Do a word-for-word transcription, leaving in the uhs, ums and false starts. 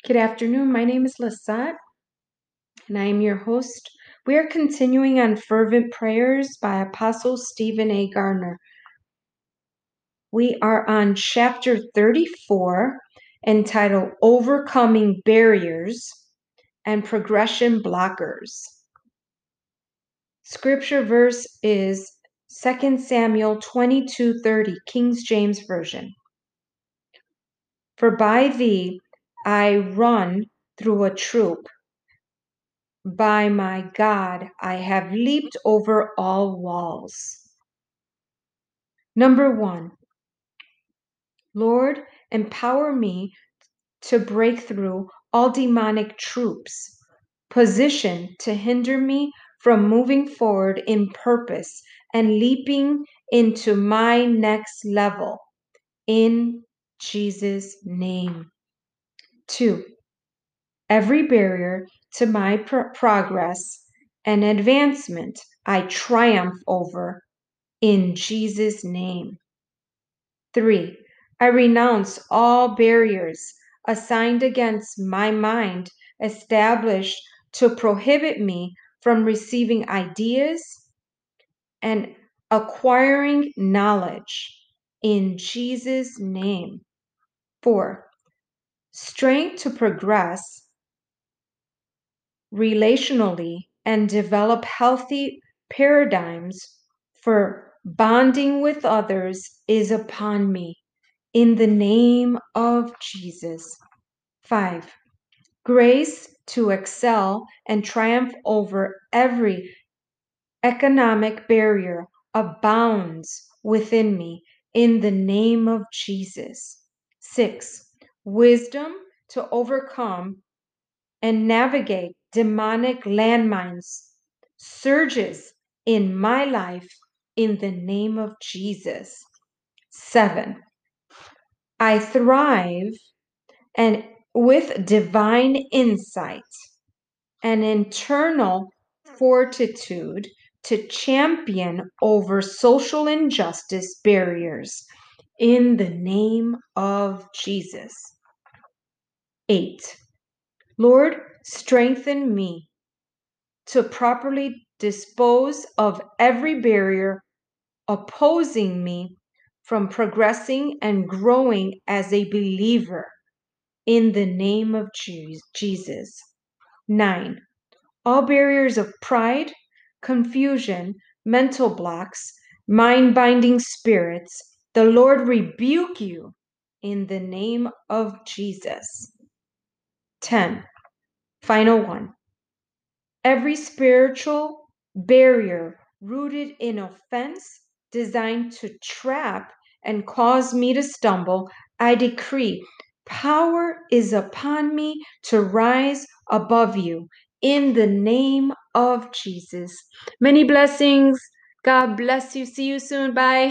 Good afternoon. My name is Lisette, and I am your host. We are continuing on Fervent Prayers by Apostle Stephen A. Gardner. We are on chapter thirty-four, entitled Overcoming Barriers and Progression Blockers. Scripture verse is Second Samuel twenty-two thirty, King James Version. For by thee I run through a troop. By my God, I have leaped over all walls. Number one, Lord, empower me to break through all demonic troops positioned to hinder me from moving forward in purpose and leaping into my next level. In Jesus' name. Two, every barrier to my pro- progress and advancement I triumph over in Jesus' name. Three, I renounce all barriers assigned against my mind, established to prohibit me from receiving ideas and acquiring knowledge in Jesus' name. Four, strength to progress relationally and develop healthy paradigms for bonding with others is upon me in the name of Jesus. Five, grace to excel and triumph over every economic barrier abounds within me in the name of Jesus. Six, wisdom to overcome and navigate demonic landmines, surges in my life in the name of Jesus. Seven, I thrive and with divine insight and internal fortitude to champion over social injustice barriers in the name of Jesus. Eight, Lord, strengthen me to properly dispose of every barrier opposing me from progressing and growing as a believer in the name of Jesus. Nine, all barriers of pride, confusion, mental blocks, mind-binding spirits, the Lord rebuke you in the name of Jesus. Ten, final one. Every spiritual barrier rooted in offense, designed to trap and cause me to stumble, I decree power is upon me to rise above you in the name of Jesus. Many blessings. God bless you. See you soon. Bye.